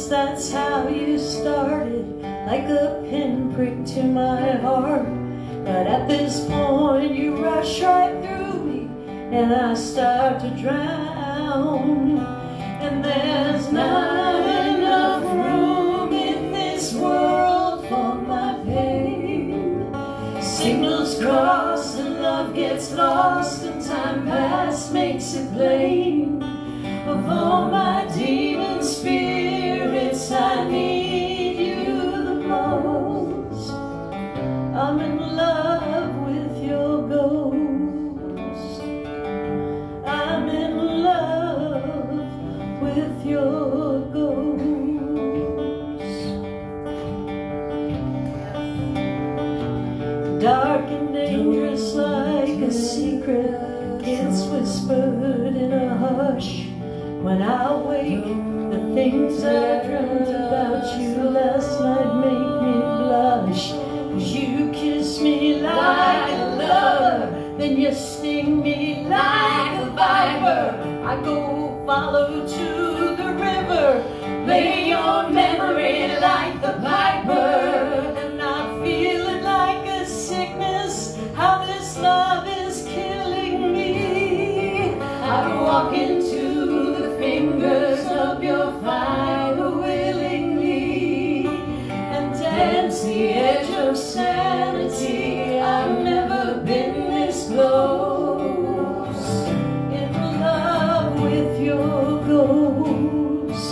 that's how you started, like a pinprick to my heart. But at this point you rush right through me, and I start to drown. And there's not enough room in this world for my pain. Signals cross and love gets lost, and time past makes it plain. Of all my demon spirits, I need you the most. I'm in love with your ghost. I'm in love with your ghost. Dark and dangerous like a secret gets whispered in a hush. When I wake, the things I dreamt about you last night make me blush. 'Cause you kiss me like a lover, then you sting me like a viper. I go follow to the river, lay your memory like the piper. And I feel it like a sickness, how this love is killing me. I walk into fingers of your fire willingly, and dance the edge of sanity. I've never been this close, in love with your ghost.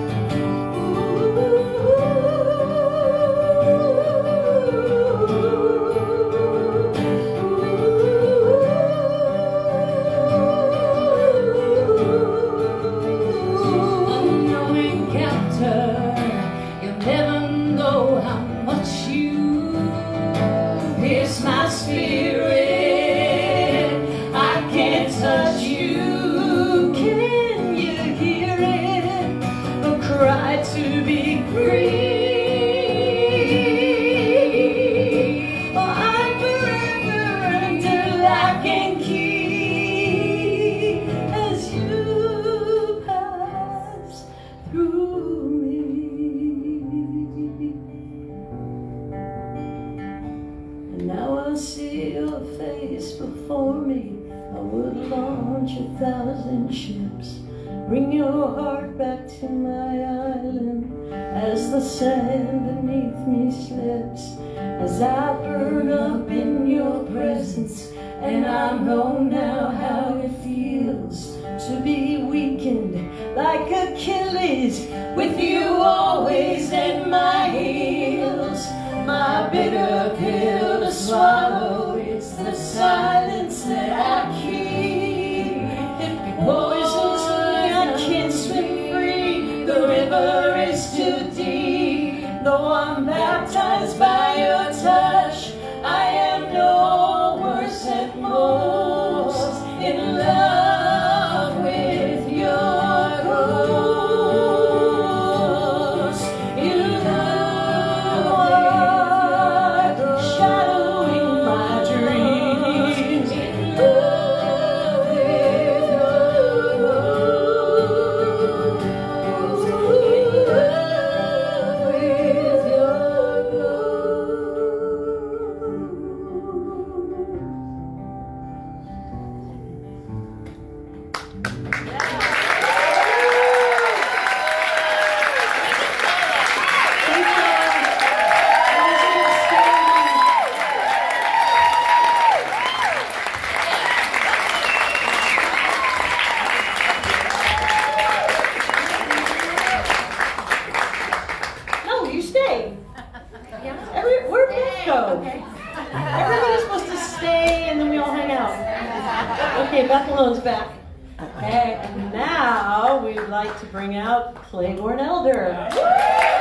Before me, I would launch 1,000 ships, bring your heart back to my island, as the sand beneath me slips, as I burn up in your presence. And I know now how it feels to be weakened like Achilles, with you always at my heels. My bitter pill to swallow, it's the silence that I keep. It poisons me, I can't swim free, the river is too deep. Though I'm baptized by your touch, I am no worse at most, in love with your ghost. In love, shadowing my dreams. In love with your ghost. In love with your No, you stay. Where'd Beth go? Everybody's supposed to stay and then we all hang out. Okay, Beth Malone's back. Okay, and now we'd like to bring out Claiborne Elder.